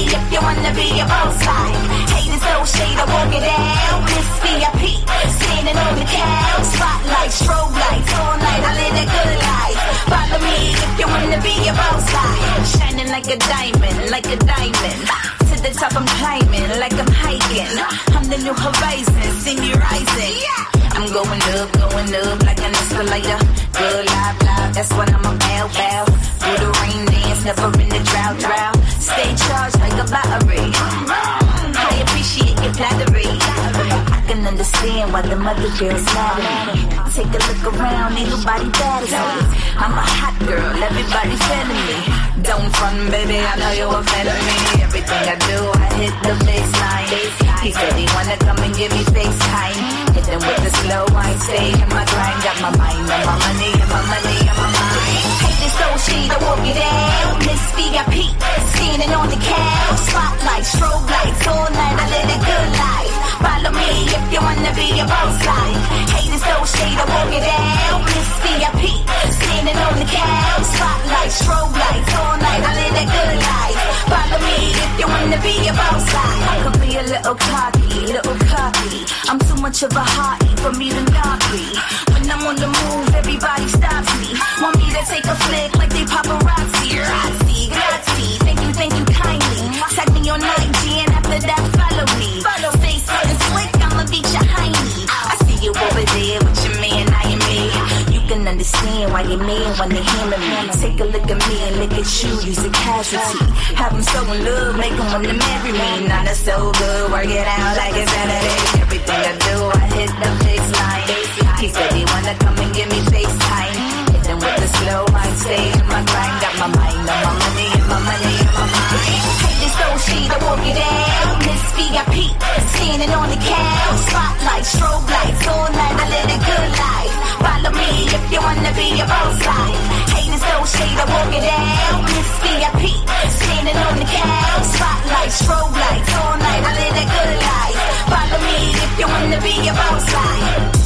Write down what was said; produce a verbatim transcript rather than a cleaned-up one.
if you wanna be a boss life. Haters don't shade, I walk it out. Miss V I P, standing on the couch. Spotlight, strobe lights, all night, I live a good life. Follow me if you wanna be a boss life. Shining like a diamond, like a diamond. To the top I'm climbing, like I'm hiking. I'm the new horizon, see me rising. I'm going up, going up like an escalator. Good life, life, that's what I'm about, bow. Do the rain dance, never in the drought, drought. Stay charged like a battery. I appreciate your flattery. I can understand why the mother girls mad at me. Take a look around, ain't nobody bad as me. I'm a hot girl, everybody feeling me. Don't front, baby, I know you're a fan of me. Everything I do, I hit the baseline. He said he wanna come and give me FaceTime. Hit him with the slow, I stay in my grind. Got my mind on my money, and my money on my mind. Haters so shade, I walk it out. Miss V I P, standing on the couch. Spotlight, strobe lights, all night, I live a good life. Follow me if you wanna be a boss life. Haters so shade, I walk it out. Miss V I P, standing on the couch. Spotlight, strobe lights, all night, I live a good life. Follow me if you wanna be a boss life. I could be a little cocky, little cocky. I'm too much of a hottie for me to not be. When I'm on the move, everybody stops me. Want me to take a flick like they paparazzi. Grazie, grazie, thank you, thank you kindly. Tag me on I G and after that follow me. Follow say something slick, I'ma beat your hiney. I see you over there with your man, I am me. You can understand why your man wanna hammer me. Take a look at me and look at you, you's a casualty. Have him so in love, make him wanna marry me. Not a so good, work it out like it's Saturday. Everything I do, I hit the baseline. He said he wanna come and give me FaceTime. Hit him with the slow, I stay in my grind. Got my mind on my money, and my money on my mind. Haters so shade, I walk it out. Miss V I P, standing on the couch. Spotlight, strobe lights, all night, I live a good life. Follow me if you wanna be a boss life. Haters so shade, I walk it out. Miss V I P, standing on the couch. Spotlight, strobe lights, all night, I live a good life. Follow me if you wanna be a boss life.